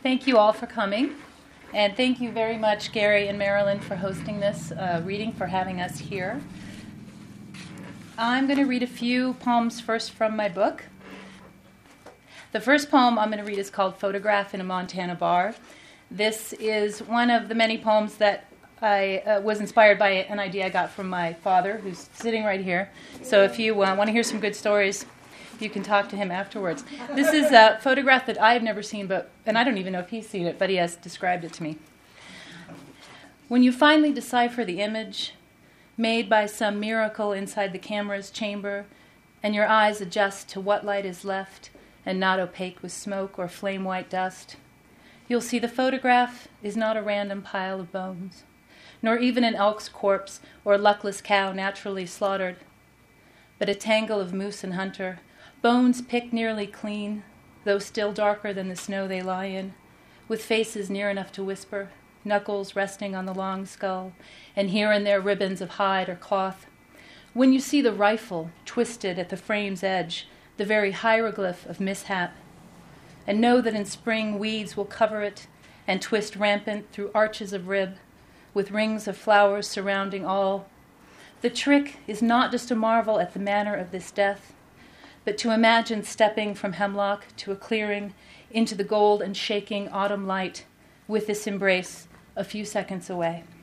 Thank you all for coming. And thank you very much, Gary and Marilyn, for hosting this reading, for having us here. I'm going to read a few poems first from my book. The first poem I'm going to read is called Photograph in a Montana Bar. This is one of the many poems that I was inspired by an idea I got from my father, who's sitting right here. So if you want to hear some good stories, you can talk to him afterwards. This is a photograph that I have never seen, and I don't even know if he's seen it, but he has described it to me. When you finally decipher the image, made by some miracle inside the camera's chamber, and your eyes adjust to what light is left and not opaque with smoke or flame-white dust, you'll see the photograph is not a random pile of bones, nor even an elk's corpse or a luckless cow naturally slaughtered, but a tangle of moose and hunter, bones picked nearly clean, though still darker than the snow they lie in, with faces near enough to whisper, knuckles resting on the long skull, and here and there ribbons of hide or cloth. When you see the rifle twisted at the frame's edge, the very hieroglyph of mishap, and know that in spring weeds will cover it and twist rampant through arches of rib, with rings of flowers surrounding all, the trick is not just to marvel at the manner of this death, but to imagine stepping from hemlock to a clearing into the gold and shaking autumn light with this embrace a few seconds away.